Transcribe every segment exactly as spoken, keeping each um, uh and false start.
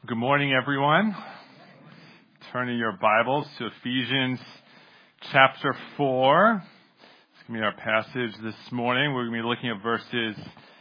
Good morning, everyone. Turn in your Bibles to Ephesians chapter four. It's going to be our passage this morning. We're going to be looking at verses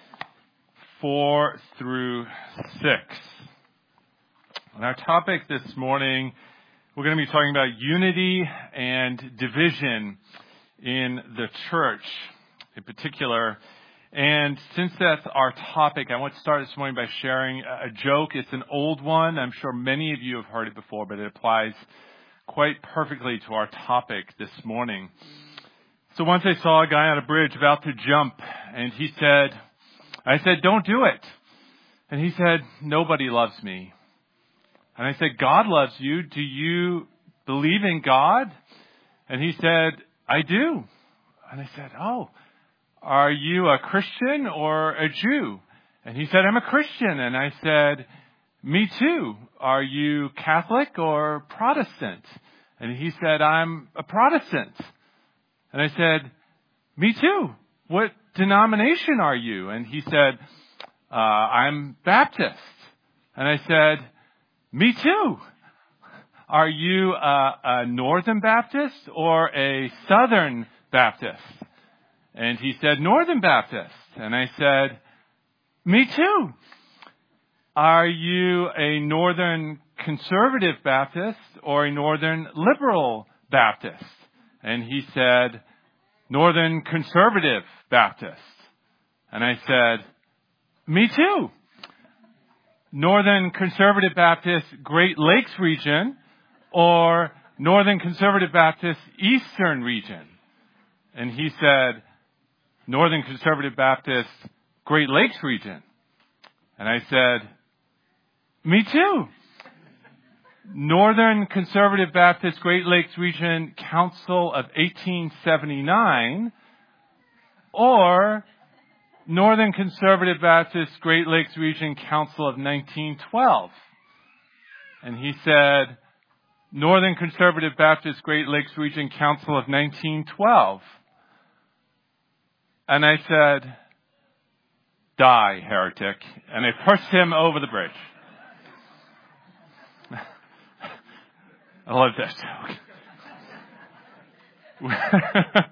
four through six. And our topic this morning, we're going to be talking about unity and division in the church in particular. And since that's our topic, I want to start this morning by sharing a joke. It's an old one. I'm sure many of you have heard it before, but it applies quite perfectly to our topic this morning. So once I saw a guy on a bridge about to jump, and he said, I said, "Don't do it." And he said, "Nobody loves me." And I said, "God loves you. Do you believe in God?" And he said, "I do." And I said, "Oh. Are you a Christian or a Jew?" And he said, "I'm a Christian." And I said, "Me too. Are you Catholic or Protestant?" And he said, "I'm a Protestant." And I said, "Me too. What denomination are you?" And he said, uh, "I'm Baptist." And I said, "Me too. Are you a, a Northern Baptist or a Southern Baptist?" And he said, "Northern Baptist." And I said, "Me too. Are you a Northern Conservative Baptist or a Northern Liberal Baptist?" And he said, "Northern Conservative Baptist." And I said, "Me too. Northern Conservative Baptist, Great Lakes region, or Northern Conservative Baptist, Eastern region?" And he said, "Northern Conservative Baptist, Great Lakes region." And I said, "Me too. Northern Conservative Baptist, Great Lakes region, Council of eighteen seventy-nine, or Northern Conservative Baptist, Great Lakes region, Council of nineteen twelve. And he said, "Northern Conservative Baptist, Great Lakes region, Council of nineteen twelve. And I said, "Die, heretic." And I pushed him over the bridge. I love that joke.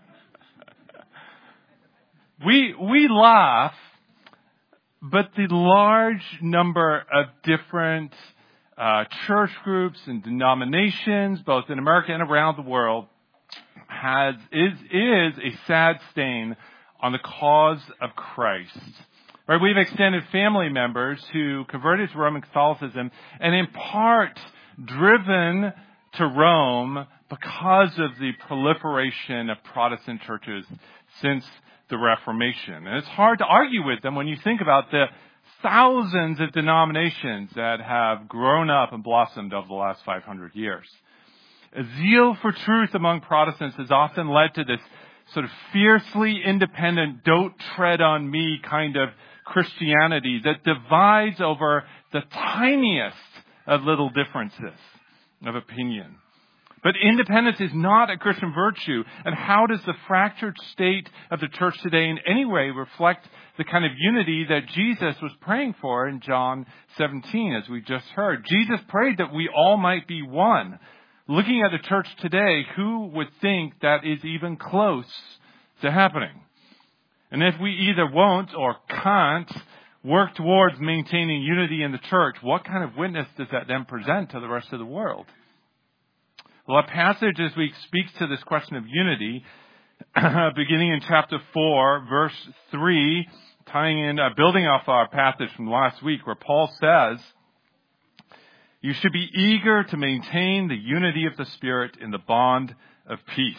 we, we laugh, but the large number of different uh, church groups and denominations, both in America and around the world, has is is a sad stain on the cause of Christ. Right? We've extended family members who converted to Roman Catholicism and in part driven to Rome because of the proliferation of Protestant churches since the Reformation. And it's hard to argue with them when you think about the thousands of denominations that have grown up and blossomed over the last five hundred years. A zeal for truth among Protestants has often led to this sort of fiercely independent, don't tread on me kind of Christianity that divides over the tiniest of little differences of opinion. But independence is not a Christian virtue. And how does the fractured state of the church today in any way reflect the kind of unity that Jesus was praying for in John seventeen, as we just heard? Jesus prayed that we all might be one. Looking at the church today, who would think that is even close to happening? And if we either won't or can't work towards maintaining unity in the church, what kind of witness does that then present to the rest of the world? Well, our passage this week speaks to this question of unity, beginning in chapter four, verse three, tying in, uh, building off our passage from last week, where Paul says, "You should be eager to maintain the unity of the Spirit in the bond of peace."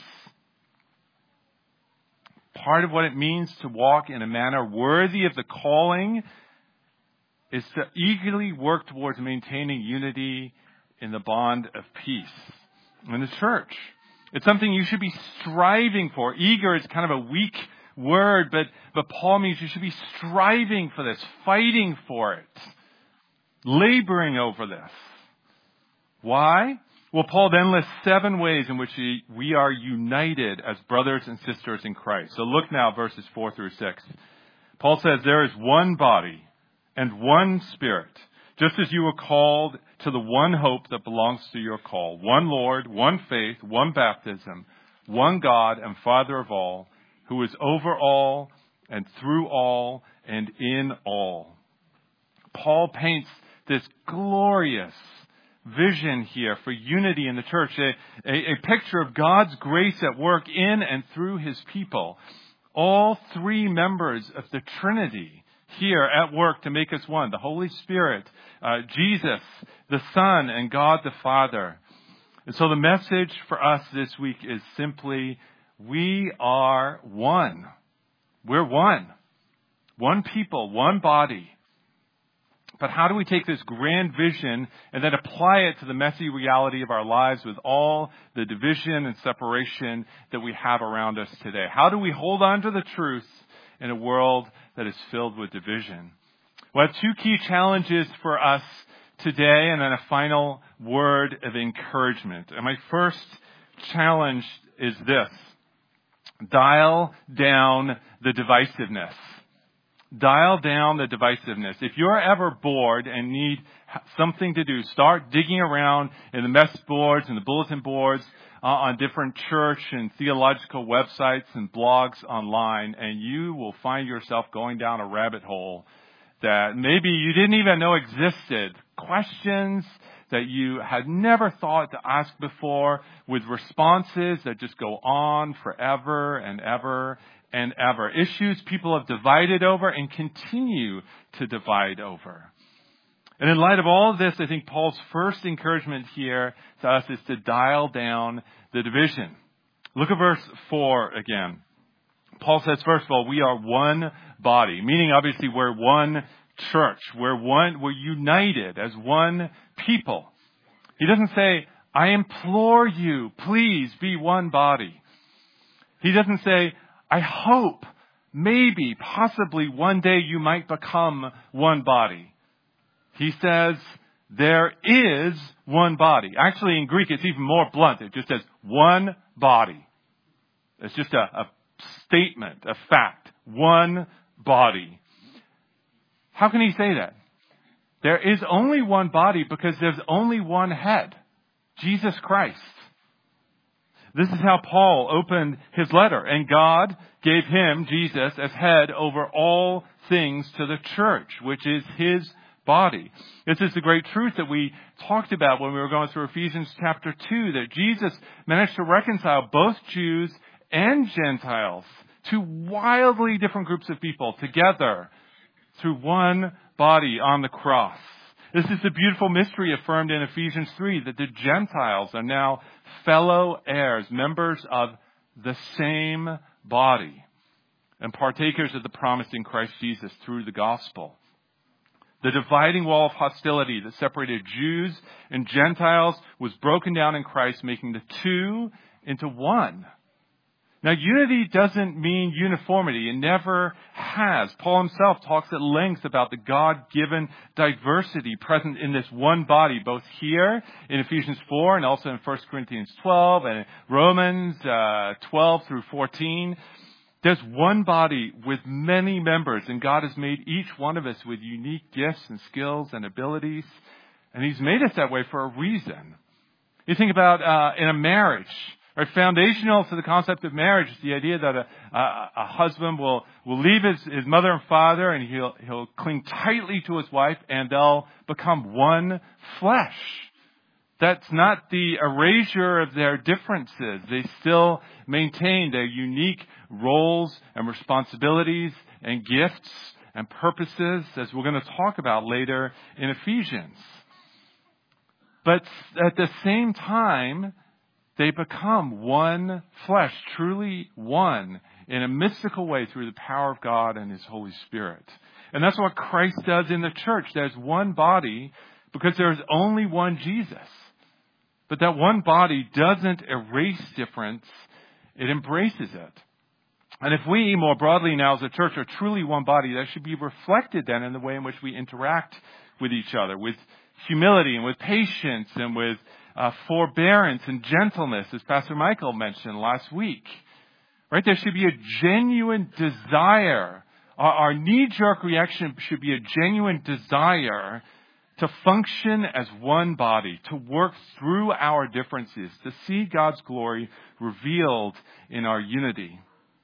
Part of what it means to walk in a manner worthy of the calling is to eagerly work towards maintaining unity in the bond of peace in the church. It's something you should be striving for. Eager is kind of a weak word, but, but Paul means you should be striving for this, fighting for it, laboring over this. Why? Well, Paul then lists seven ways in which we are united as brothers and sisters in Christ. So look now, verses four through six. Paul says, "There is one body and one Spirit, just as you were called to the one hope that belongs to your call. One Lord, one faith, one baptism, one God and Father of all, who is over all and through all and in all. Paul paints this glorious vision here for unity in the church, a, a, a picture of God's grace at work in and through his people. All three members of the Trinity here at work to make us one. The Holy Spirit, uh, Jesus, the Son, and God the Father. And so the message for us this week is simply, we are one. We're one. One people, one body. But how do we take this grand vision and then apply it to the messy reality of our lives with all the division and separation that we have around us today? How do we hold on to the truth in a world that is filled with division? We have two key challenges for us today and then a final word of encouragement. And my first challenge is this: dial down the divisiveness. Dial down the divisiveness. If you're ever bored and need something to do, start digging around in the mess boards and the bulletin boards uh, on different church and theological websites and blogs online, and you will find yourself going down a rabbit hole that maybe you didn't even know existed. Questions that you had never thought to ask before, with responses that just go on forever and ever and ever. Issues people have divided over and continue to divide over. And in light of all of this, I think Paul's first encouragement here to us is to dial down the division. Look at verse four again. Paul says, first of all, we are one body, meaning obviously we're one church. We're one, we're united as one people. He doesn't say, I implore you, please be one body. He doesn't say, I hope, maybe, possibly one day you might become one body. He says, there is one body. Actually, in Greek, it's even more blunt. It just says one body. It's just a, a statement, a fact. One body. How can he say that? There is only one body because there's only one head, Jesus Christ. This is how Paul opened his letter. And God gave him, Jesus, as head over all things to the church, which is his body. This is the great truth that we talked about when we were going through Ephesians chapter two, that Jesus managed to reconcile both Jews and Gentiles, two wildly different groups of people, together through one body on the cross. This is the beautiful mystery affirmed in Ephesians three, that the Gentiles are now fellow heirs, members of the same body, and partakers of the promise in Christ Jesus through the gospel. The dividing wall of hostility that separated Jews and Gentiles was broken down in Christ, making the two into one. Now, unity doesn't mean uniformity. It never has. Paul himself talks at length about the God-given diversity present in this one body, both here in Ephesians four and also in First Corinthians twelve and Romans uh, twelve through fourteen. There's one body with many members, and God has made each one of us with unique gifts and skills and abilities, and He's made us that way for a reason. You think about uh, in a marriage. Right, foundational to the concept of marriage is the idea that a, a, a husband will, will leave his, his mother and father, and he'll, he'll cling tightly to his wife, and they'll become one flesh. That's not the erasure of their differences. They still maintain their unique roles and responsibilities and gifts and purposes, as we're going to talk about later in Ephesians. But at the same time, they become one flesh, truly one, in a mystical way through the power of God and His Holy Spirit. And that's what Christ does in the church. There's one body because there's only one Jesus. But that one body doesn't erase difference. It embraces it. And if we, more broadly now as a church, are truly one body, that should be reflected then in the way in which we interact with each other, with humility and with patience and with Uh, forbearance and gentleness, as Pastor Michael mentioned last week. Right? There should be a genuine desire. Our, our knee-jerk reaction should be a genuine desire to function as one body, to work through our differences, to see God's glory revealed in our unity.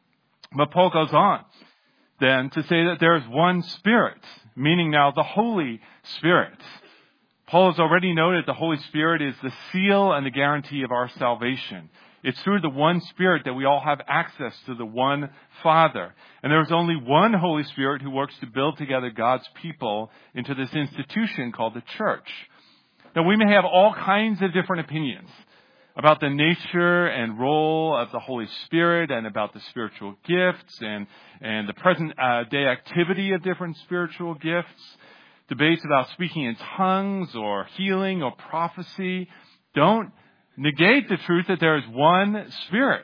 But Paul goes on then to say that there is one Spirit, meaning now the Holy Spirit. Paul has already noted the Holy Spirit is the seal and the guarantee of our salvation. It's through the one Spirit that we all have access to the one Father. And there is only one Holy Spirit who works to build together God's people into this institution called the church. Now, we may have all kinds of different opinions about the nature and role of the Holy Spirit and about the spiritual gifts and, and the present uh, day activity of different spiritual gifts. Debates about speaking in tongues or healing or prophecy don't negate the truth that there is one Spirit.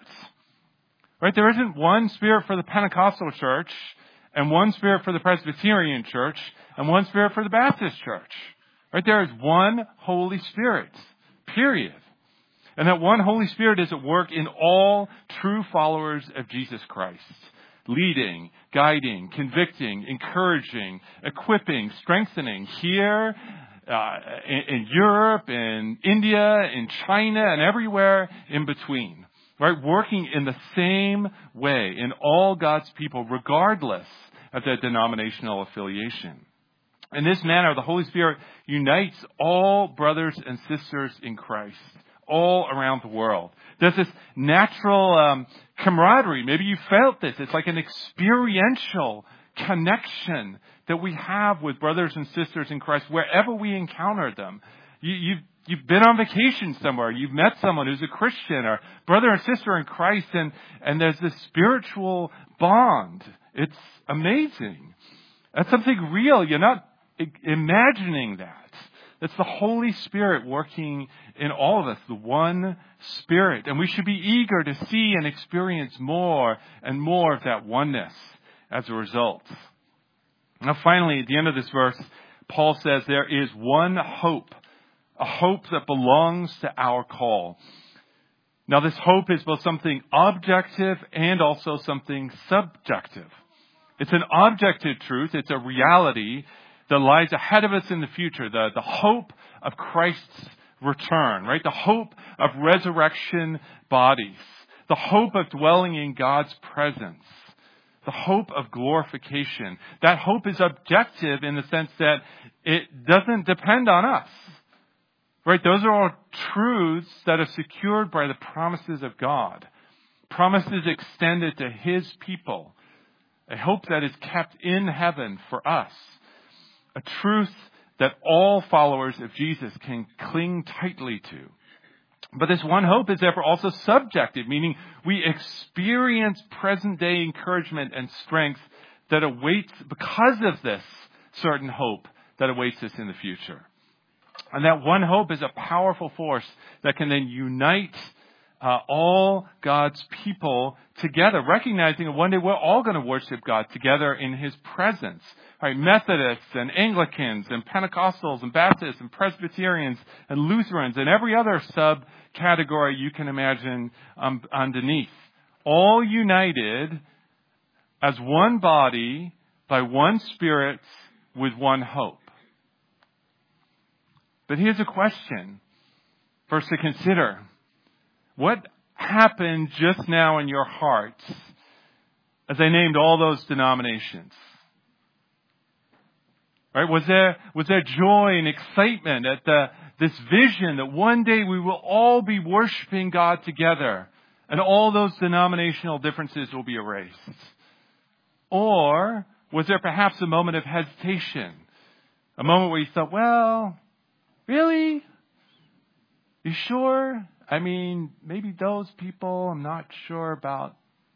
Right? There isn't one Spirit for the Pentecostal church and one Spirit for the Presbyterian church and one Spirit for the Baptist church. Right? There is one Holy Spirit. Period. And that one Holy Spirit is at work in all true followers of Jesus Christ. Leading, guiding, convicting, encouraging, equipping, strengthening here, uh, in, in Europe, in India, in China, and everywhere in between. Right? Working in the same way in all God's people, regardless of their denominational affiliation. In this manner, the Holy Spirit unites all brothers and sisters in Christ, all around the world. There's this natural um, camaraderie. Maybe you felt this. It's like an experiential connection that we have with brothers and sisters in Christ wherever we encounter them. You, you've, you've been on vacation somewhere. You've met someone who's a Christian or brother or sister in Christ, and, and there's this spiritual bond. It's amazing. That's something real. You're not imagining that. It's the Holy Spirit working in all of us, the one Spirit. And we should be eager to see and experience more and more of that oneness as a result. Now finally, at the end of this verse, Paul says there is one hope, a hope that belongs to our call. Now this hope is both something objective and also something subjective. It's an objective truth. It's a reality that lies ahead of us in the future, the, the hope of Christ's return, right? The hope of resurrection bodies, the hope of dwelling in God's presence, the hope of glorification. That hope is objective in the sense that it doesn't depend on us, right? Those are all truths that are secured by the promises of God, promises extended to His people, a hope that is kept in heaven for us. A truth that all followers of Jesus can cling tightly to. But this one hope is therefore also subjective, meaning we experience present day encouragement and strength that awaits because of this certain hope that awaits us in the future. And that one hope is a powerful force that can then unite Uh, all God's people together, recognizing that one day we're all going to worship God together in His presence. Right? Methodists and Anglicans and Pentecostals and Baptists and Presbyterians and Lutherans and every other subcategory you can imagine um, underneath. All united as one body by one Spirit with one hope. But here's a question for us to consider. What happened just now in your hearts as I named all those denominations? Right? Was there, was there joy and excitement at the, this vision that one day we will all be worshiping God together and all those denominational differences will be erased? Or was there perhaps a moment of hesitation? A moment where you thought, well, really? You sure? I mean, maybe those people I'm not sure about.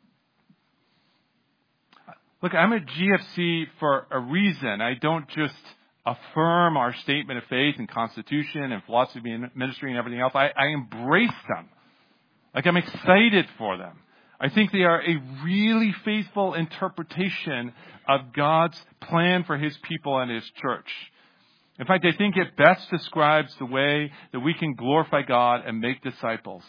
Look, I'm at G F C for a reason. I don't just affirm our statement of faith and constitution and philosophy and ministry and everything else. I, I embrace them. Like, I'm excited for them. I think they are a really faithful interpretation of God's plan for His people and His church. In fact, I think it best describes the way that we can glorify God and make disciples.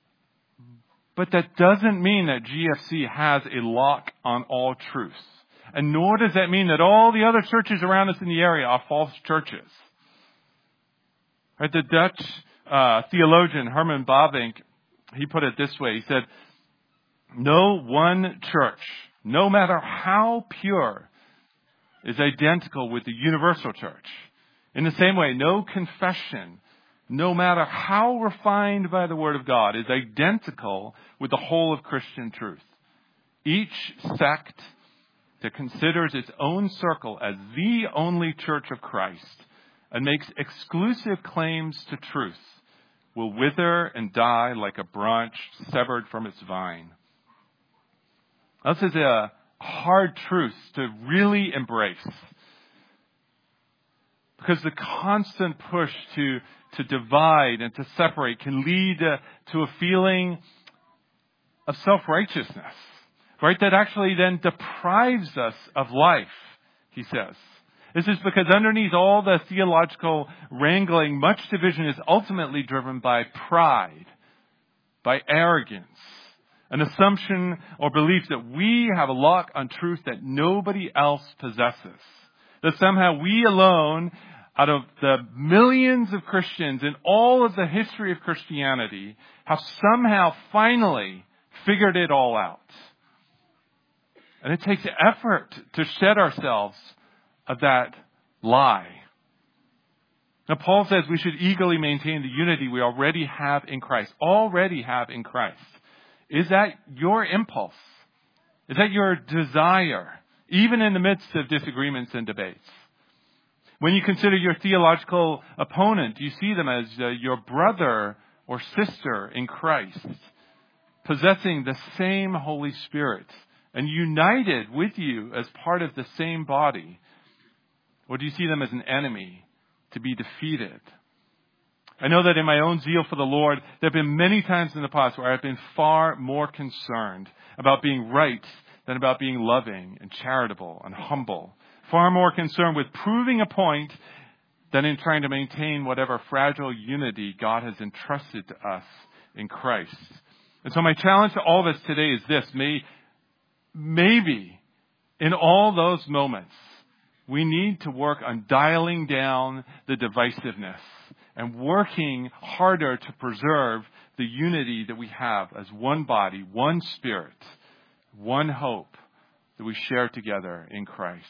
But that doesn't mean that G F C has a lock on all truths. and nor does that mean that all the other churches around us in the area are false churches. Right? The Dutch uh, theologian Herman Bavinck, he put it this way. He said, no one church, no matter how pure, is identical with the universal church. In the same way, no confession, no matter how refined by the Word of God, is identical with the whole of Christian truth. Each sect that considers its own circle as the only church of Christ and makes exclusive claims to truth will wither and die like a branch severed from its vine. This is a hard truth to really embrace, because the constant push to, to divide and to separate can lead uh, to a feeling of self-righteousness, right? That actually then deprives us of life, he says. This is because underneath all the theological wrangling, much division is ultimately driven by pride, by arrogance, an assumption or belief that we have a lock on truth that nobody else possesses. That somehow we alone, out of the millions of Christians in all of the history of Christianity, have somehow finally figured it all out. And it takes effort to shed ourselves of that lie. Now, Paul says we should eagerly maintain the unity we already have in Christ. Already have in Christ. Is that your impulse? Is that your desire, even in the midst of disagreements and debates? When you consider your theological opponent, do you see them as uh, your brother or sister in Christ, possessing the same Holy Spirit and united with you as part of the same body? Or do you see them as an enemy to be defeated? I know that in my own zeal for the Lord, there have been many times in the past where I've been far more concerned about being right than about being loving and charitable and humble. Far more concerned with proving a point than in trying to maintain whatever fragile unity God has entrusted to us in Christ. And so my challenge to all of us today is this. May, maybe in all those moments, we need to work on dialing down the divisiveness and working harder to preserve the unity that we have as one body, one spirit, one hope that we share together in Christ.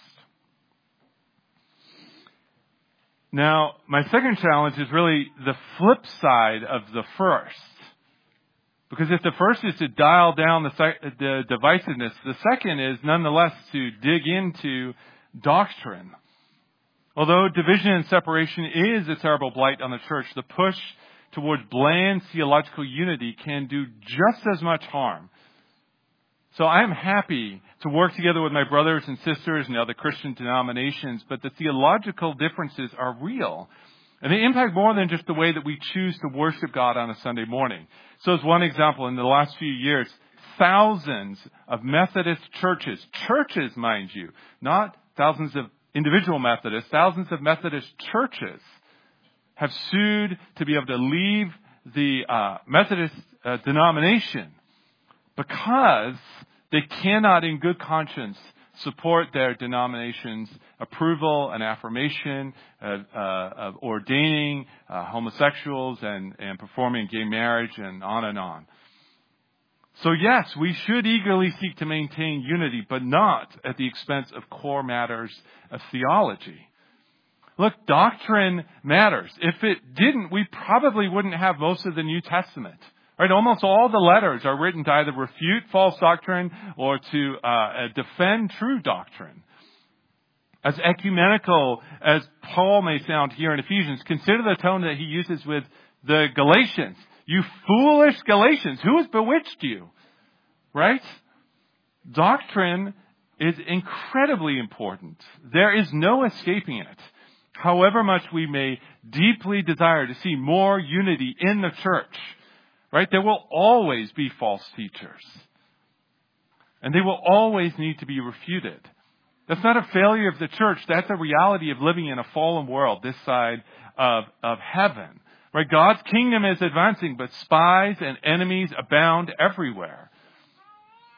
Now, my second challenge is really the flip side of the first. Because if the first is to dial down the, the divisiveness, the second is nonetheless to dig into doctrine. Although division and separation is a terrible blight on the church, the push towards bland theological unity can do just as much harm. So I am happy to work together with my brothers and sisters and other Christian denominations, but the theological differences are real. And they impact more than just the way that we choose to worship God on a Sunday morning. So as one example, in the last few years, thousands of Methodist churches, churches, mind you, not thousands of individual Methodists, thousands of Methodist churches have sued to be able to leave the uh, Methodist uh, denomination because they cannot in good conscience support their denomination's approval and affirmation of, uh, of ordaining uh, homosexuals and, and performing gay marriage and on and on. So yes, we should eagerly seek to maintain unity, but not at the expense of core matters of theology. Look, doctrine matters. If it didn't, we probably wouldn't have most of the New Testament. Right? Almost all the letters are written to either refute false doctrine or to uh, defend true doctrine. As ecumenical as Paul may sound here in Ephesians, consider the tone that he uses with the Galatians. You foolish Galatians, who has bewitched you? Right? Doctrine is incredibly important. There is no escaping it. However much we may deeply desire to see more unity in the church, right? There will always be false teachers. And they will always need to be refuted. That's not a failure of the church. That's a reality of living in a fallen world this side of, of heaven. Right? God's kingdom is advancing, but spies and enemies abound everywhere.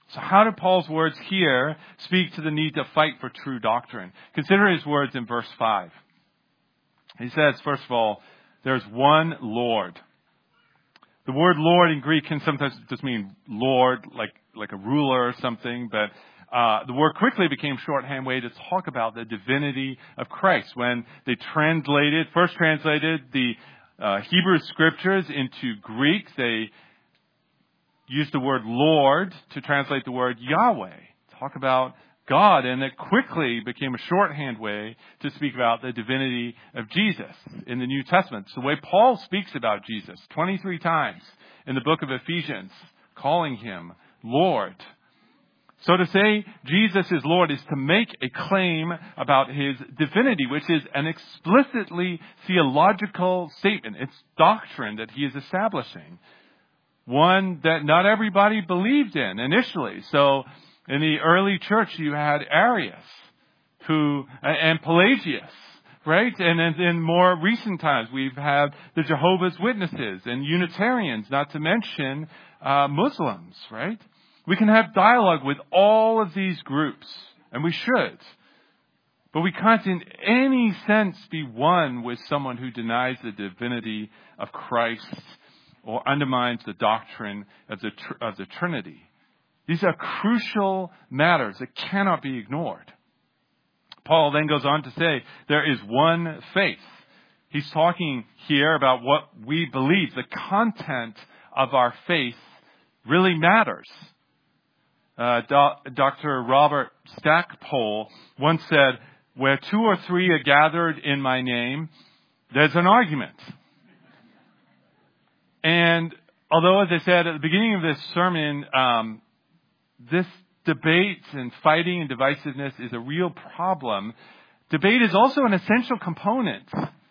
So how do Paul's words here speak to the need to fight for true doctrine? Consider his words in verse five. He says, first of all, there's one Lord. The word Lord in Greek can sometimes just mean Lord, like, like a ruler or something, but uh, the word quickly became shorthand way to talk about the divinity of Christ. When they translated, first translated the uh, Hebrew scriptures into Greek, they used the word Lord to translate the word Yahweh. Talk about God, and it quickly became a shorthand way to speak about the divinity of Jesus in the New Testament. It's the way Paul speaks about Jesus twenty-three times in the book of Ephesians, calling him Lord. So to say Jesus is Lord is to make a claim about his divinity, which is an explicitly theological statement. It's doctrine that he is establishing. One that not everybody believed in initially. So in the early church, you had Arius who, and Pelagius, right? And then in more recent times, we've had the Jehovah's Witnesses and Unitarians, not to mention uh, Muslims, right? We can have dialogue with all of these groups, and we should. But we can't in any sense be one with someone who denies the divinity of Christ or undermines the doctrine of the, of the Trinity. These are crucial matters that cannot be ignored. Paul then goes on to say there is one faith. He's talking here about what we believe. The content of our faith really matters. Uh, Do- Doctor Robert Stackpole once said, where two or three are gathered in my name, there's an argument. And although, as I said at the beginning of this sermon, um, this debate and fighting and divisiveness is a real problem, debate is also an essential component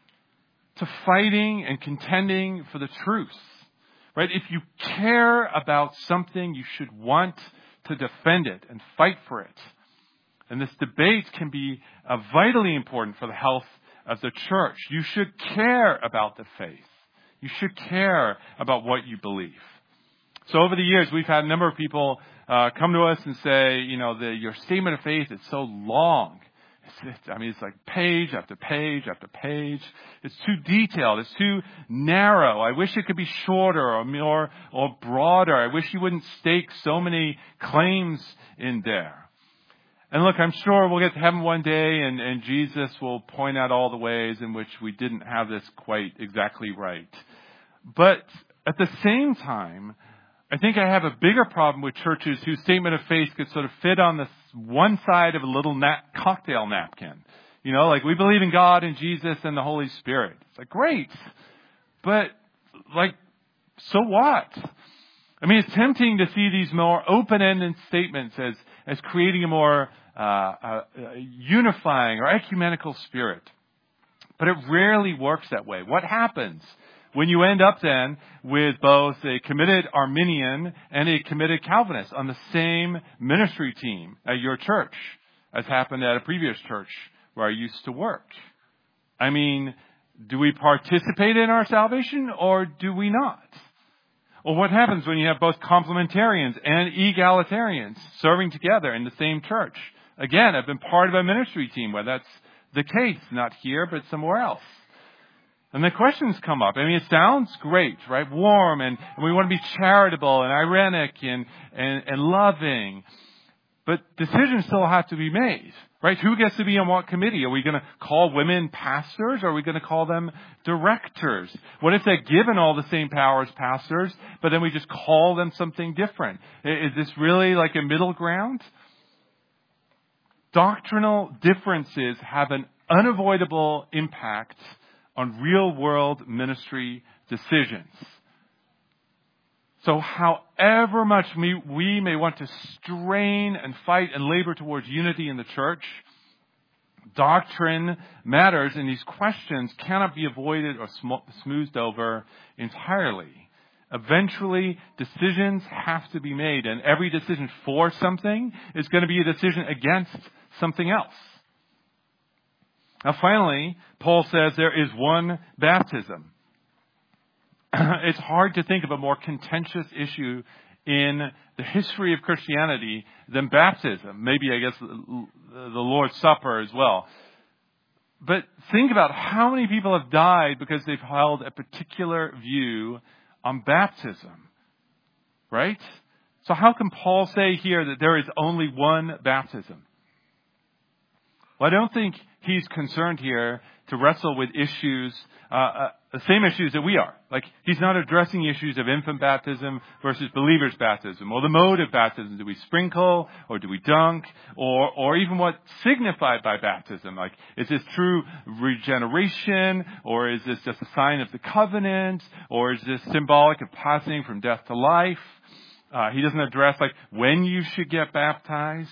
to fighting and contending for the truth. Right? If you care about something, you should want to defend it and fight for it. And this debate can be uh, vitally important for the health of the church. You should care about the faith. You should care about what you believe. So over the years, we've had a number of people uh, come to us and say, you know, the, your statement of faith is so long. It's, it's, I mean, it's like page after page after page. It's too detailed. It's too narrow. I wish it could be shorter or more or broader. I wish you wouldn't stake so many claims in there. And look, I'm sure we'll get to heaven one day and, and Jesus will point out all the ways in which we didn't have this quite exactly right. But at the same time, I think I have a bigger problem with churches whose statement of faith could sort of fit on this one side of a little nap- cocktail napkin. You know, like we believe in God and Jesus and the Holy Spirit. It's like, great. But like, so what? I mean, it's tempting to see these more open-ended statements as, as creating a more uh, uh, unifying or ecumenical spirit. But it rarely works that way. What happens when you end up then with both a committed Arminian and a committed Calvinist on the same ministry team at your church, as happened at a previous church where I used to work? I mean, do we participate in our salvation or do we not? Or what happens when you have both complementarians and egalitarians serving together in the same church? Again, I've been part of a ministry team where that's the case, not here, but somewhere else. And the questions come up. I mean, it sounds great, right? Warm, and, and we want to be charitable and ironic and, and, and loving. But decisions still have to be made, right? Who gets to be on what committee? Are we going to call women pastors, or are we going to call them directors? What if they're given all the same power as pastors, but then we just call them something different? Is this really like a middle ground? Doctrinal differences have an unavoidable impact on real-world ministry decisions. So however much we, we may want to strain and fight and labor towards unity in the church, doctrine matters, and these questions cannot be avoided or sm- smoothed over entirely. Eventually, decisions have to be made, and every decision for something is going to be a decision against something else. Now finally, Paul says there is one baptism. It's hard to think of a more contentious issue in the history of Christianity than baptism. Maybe, I guess, the Lord's Supper as well. But think about how many people have died because they've held a particular view on baptism. Right? So how can Paul say here that there is only one baptism? Well, I don't think he's concerned here to wrestle with issues, uh, uh, the same issues that we are. Like, he's not addressing issues of infant baptism versus believer's baptism, or the mode of baptism. Do we sprinkle, or do we dunk, or or even what's signified by baptism? Like, is this true regeneration, or is this just a sign of the covenant, or is this symbolic of passing from death to life? Uh, he doesn't address, like, when you should get baptized.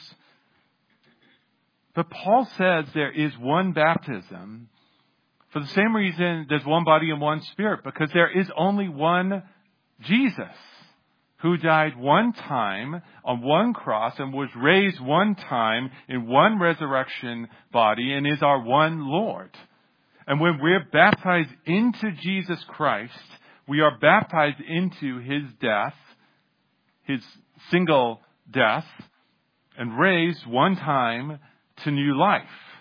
But Paul says there is one baptism for the same reason there's one body and one spirit, because there is only one Jesus who died one time on one cross and was raised one time in one resurrection body and is our one Lord. And when we're baptized into Jesus Christ, we are baptized into his death, his single death, and raised one time to new life.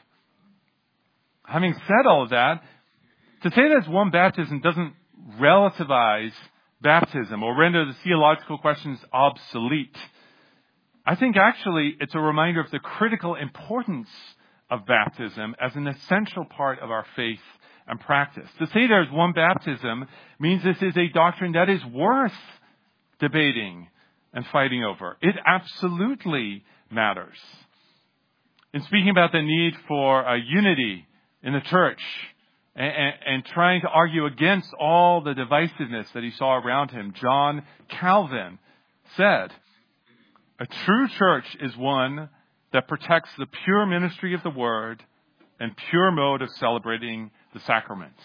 Having said all of that, to say there's one baptism doesn't relativize baptism or render the theological questions obsolete. I think actually it's a reminder of the critical importance of baptism as an essential part of our faith and practice. To say there's one baptism means this is a doctrine that is worth debating and fighting over. It absolutely matters. In speaking about the need for uh, unity in the church and, and, and trying to argue against all the divisiveness that he saw around him, John Calvin said, "A true church is one that protects the pure ministry of the word and pure mode of celebrating the sacraments."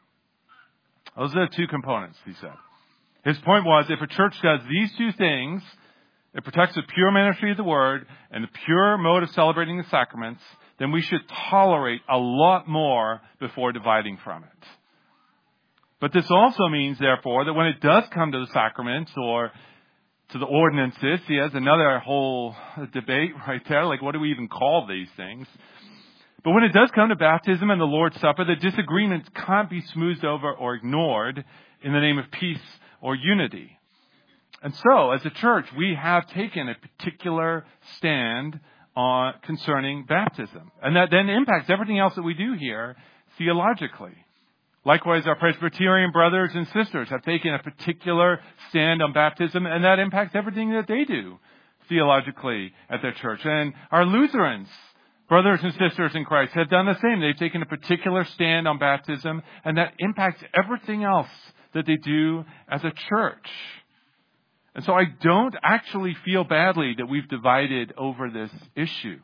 Those are the two components, he said. His point was, if a church does these two things, it protects the pure ministry of the word and the pure mode of celebrating the sacraments, then we should tolerate a lot more before dividing from it. But this also means, therefore, that when it does come to the sacraments or to the ordinances, he has another whole debate right there, like what do we even call these things? But when it does come to baptism and the Lord's Supper, the disagreements can't be smoothed over or ignored in the name of peace or unity. And so, as a church, we have taken a particular stand on concerning baptism. And that then impacts everything else that we do here theologically. Likewise, our Presbyterian brothers and sisters have taken a particular stand on baptism, and that impacts everything that they do theologically at their church. And our Lutherans, brothers and sisters in Christ, have done the same. They've taken a particular stand on baptism, and that impacts everything else that they do as a church. And so I don't actually feel badly that we've divided over this issue.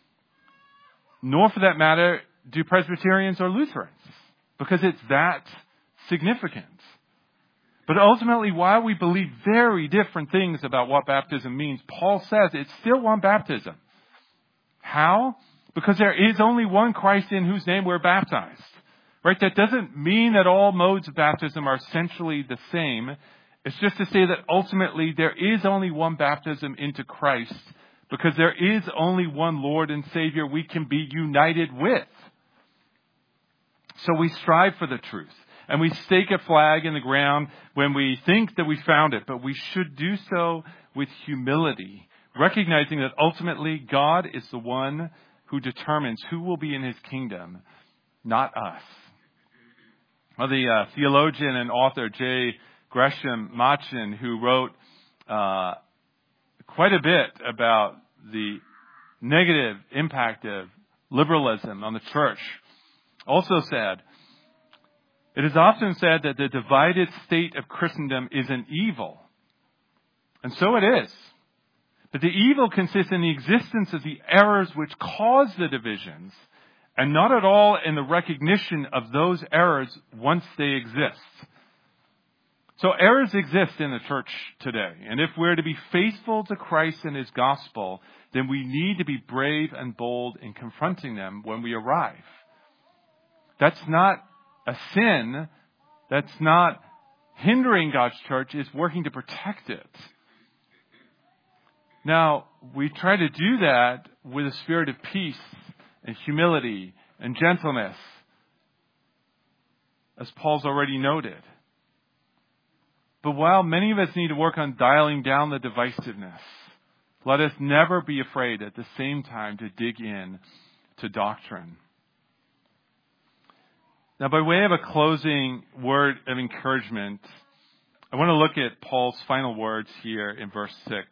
Nor, for that matter, do Presbyterians or Lutherans, because it's that significant. But ultimately, while we believe very different things about what baptism means, Paul says it's still one baptism. How? Because there is only one Christ in whose name we're baptized. Right? That doesn't mean that all modes of baptism are essentially the same. It's just to say that ultimately there is only one baptism into Christ, because there is only one Lord and Savior we can be united with. So we strive for the truth, and we stake a flag in the ground when we think that we found it, but we should do so with humility, recognizing that ultimately God is the one who determines who will be in his kingdom, not us. Well, the uh, theologian and author J. Gresham Machen, who wrote uh, quite a bit about the negative impact of liberalism on the church, also said, "It is often said that the divided state of Christendom is an evil. And so it is. But the evil consists in the existence of the errors which cause the divisions, and not at all in the recognition of those errors once they exist." So errors exist in the church today. And if we're to be faithful to Christ and his gospel, then we need to be brave and bold in confronting them when we arrive. That's not a sin. That's not hindering God's church. It's working to protect it. Now, we try to do that with a spirit of peace and humility and gentleness, as Paul's already noted. But while many of us need to work on dialing down the divisiveness, let us never be afraid at the same time to dig in to doctrine. Now, by way of a closing word of encouragement, I want to look at Paul's final words here in verse six.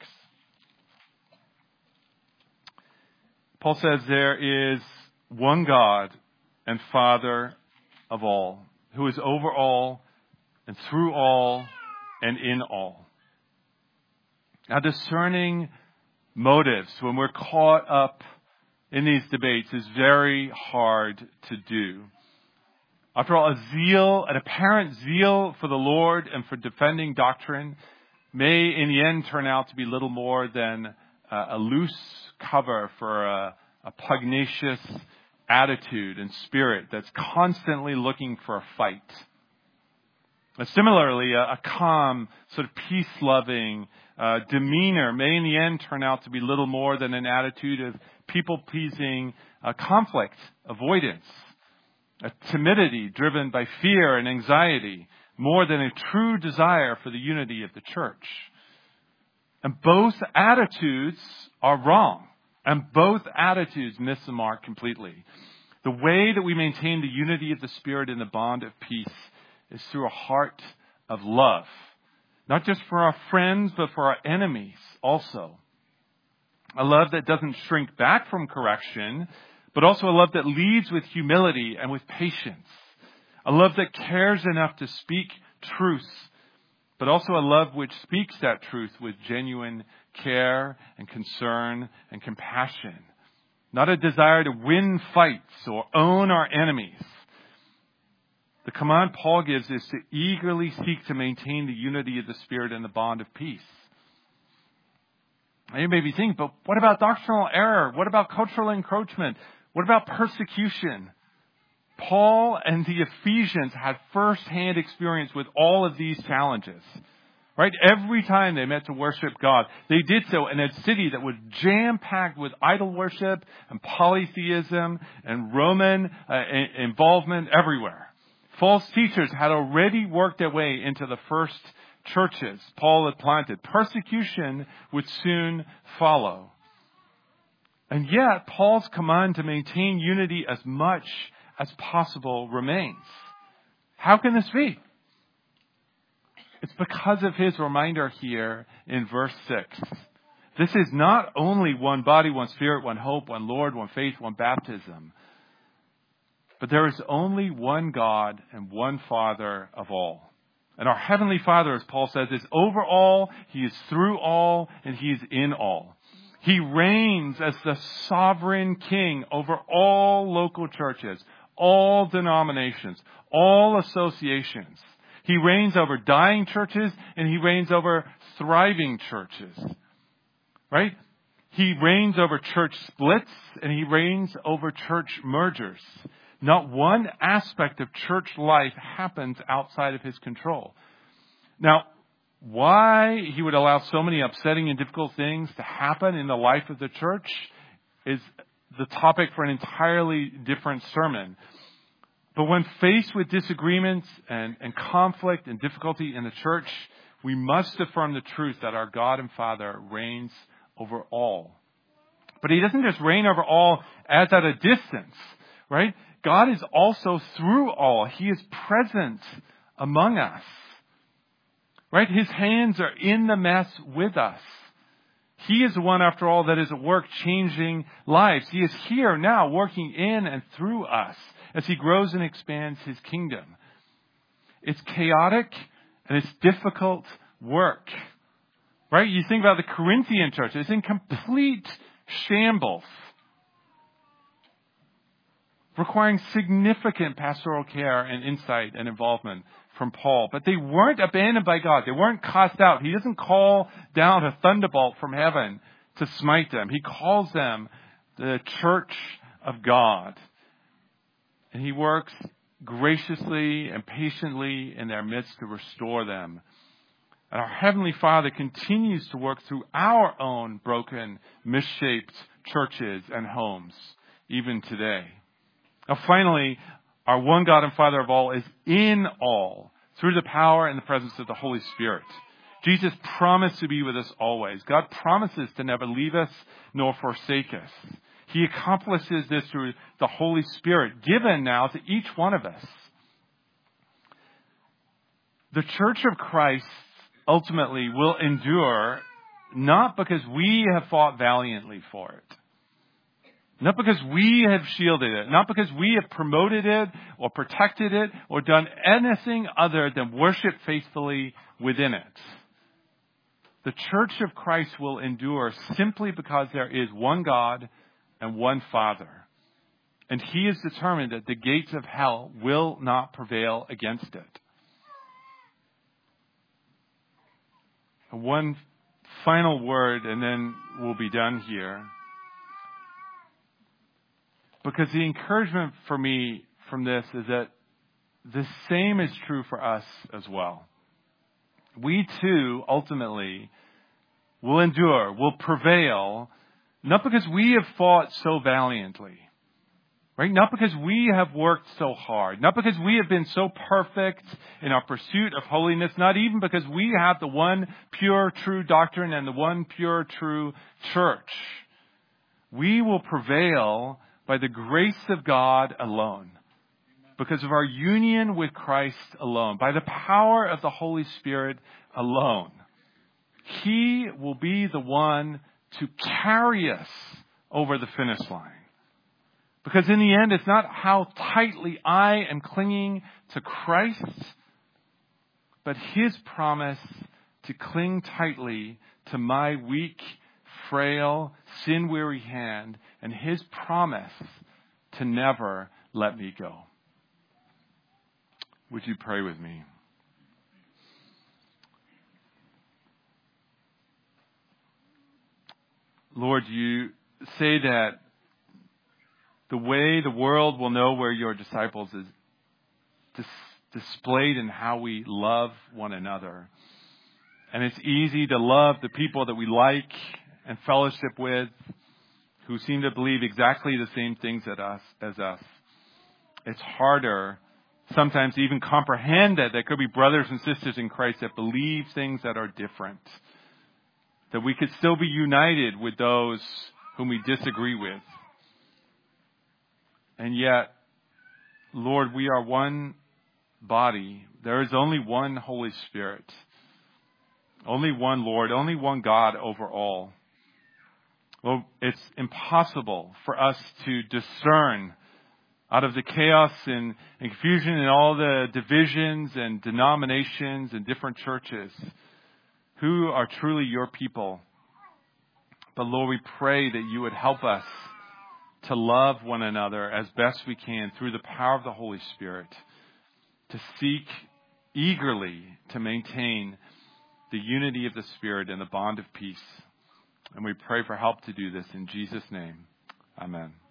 Paul says, there is one God and Father of all, who is over all and through all and in all. Now, discerning motives when we're caught up in these debates is very hard to do. After all, a zeal, an apparent zeal for the Lord and for defending doctrine may in the end turn out to be little more than uh, a loose cover for a, a pugnacious attitude and spirit that's constantly looking for a fight. And similarly, a, a calm, sort of peace-loving uh, demeanor may in the end turn out to be little more than an attitude of people-pleasing uh, conflict avoidance. A timidity driven by fear and anxiety, more than a true desire for the unity of the church. And both attitudes are wrong. And both attitudes miss the mark completely. The way that we maintain the unity of the Spirit in the bond of peace is through a heart of love. Not just for our friends, but for our enemies also. A love that doesn't shrink back from correction, but also a love that leads with humility and with patience. A love that cares enough to speak truth, but also a love which speaks that truth with genuine care and concern and compassion. Not a desire to win fights or own our enemies. The command Paul gives is to eagerly seek to maintain the unity of the Spirit and the bond of peace. And you may be thinking, but what about doctrinal error? What about cultural encroachment? What about persecution? Paul and the Ephesians had first-hand experience with all of these challenges. Right? Every time they met to worship God, they did so in a city that was jam-packed with idol worship and polytheism and Roman uh, involvement everywhere. False teachers had already worked their way into the first churches Paul had planted. Persecution would soon follow. And yet, Paul's command to maintain unity as much as possible remains. How can this be? It's because of his reminder here in verse six. This is not only one body, one spirit, one hope, one Lord, one faith, one baptism. But there is only one God and one Father of all. And our Heavenly Father, as Paul says, is over all, He is through all, and He is in all. He reigns as the sovereign king over all local churches, all denominations, all associations. He reigns over dying churches and He reigns over thriving churches. Right? He reigns over church splits and He reigns over church mergers. Not one aspect of church life happens outside of His control. Now, why He would allow so many upsetting and difficult things to happen in the life of the church is the topic for an entirely different sermon. But when faced with disagreements and, and conflict and difficulty in the church, we must affirm the truth that our God and Father reigns over all. But He doesn't just reign over all as at a distance, right? God is also through all. He is present among us. Right? His hands are in the mess with us. He is the one, after all, that is at work changing lives. He is here now working in and through us as He grows and expands His kingdom. It's chaotic and it's difficult work. Right? You think about the Corinthian church. It's in complete shambles, requiring significant pastoral care and insight and involvement from Paul. But they weren't abandoned by God. They weren't cast out. He doesn't call down a thunderbolt from heaven to smite them. He calls them the church of God. And He works graciously and patiently in their midst to restore them. And our Heavenly Father continues to work through our own broken, misshaped churches and homes, even today. Now finally, our one God and Father of all is in all, through the power and the presence of the Holy Spirit. Jesus promised to be with us always. God promises to never leave us nor forsake us. He accomplishes this through the Holy Spirit, given now to each one of us. The Church of Christ ultimately will endure, not because we have fought valiantly for it, not because we have shielded it, not because we have promoted it or protected it or done anything other than worship faithfully within it. The Church of Christ will endure simply because there is one God and one Father. And He is determined that the gates of hell will not prevail against it. One final word, and then we'll be done here. Because the encouragement for me from this is that the same is true for us as well. We too, ultimately, will endure, will prevail, not because we have fought so valiantly, right? Not because we have worked so hard, not because we have been so perfect in our pursuit of holiness, not even because we have the one pure, true doctrine and the one pure, true church. We will prevail by the grace of God alone, because of our union with Christ alone, by the power of the Holy Spirit alone. He will be the one to carry us over the finish line. Because in the end, it's not how tightly I am clinging to Christ, but His promise to cling tightly to my weak, frail, sin-weary hand, and His promise to never let me go. Would you pray with me? Lord, you say that the way the world will know we're your disciples is dis- displayed in how we love one another. And it's easy to love the people that we like and fellowship with, who seem to believe exactly the same things as us, as us. It's harder sometimes to even comprehend that there could be brothers and sisters in Christ that believe things that are different, that we could still be united with those whom we disagree with. And yet, Lord, we are one body. There is only one Holy Spirit, only one Lord, only one God over all. Well, it's impossible for us to discern out of the chaos and, and confusion and all the divisions and denominations and different churches who are truly your people. But Lord, we pray that you would help us to love one another as best we can through the power of the Holy Spirit, to seek eagerly to maintain the unity of the Spirit and the bond of peace. And we pray for help to do this in Jesus' name. Amen.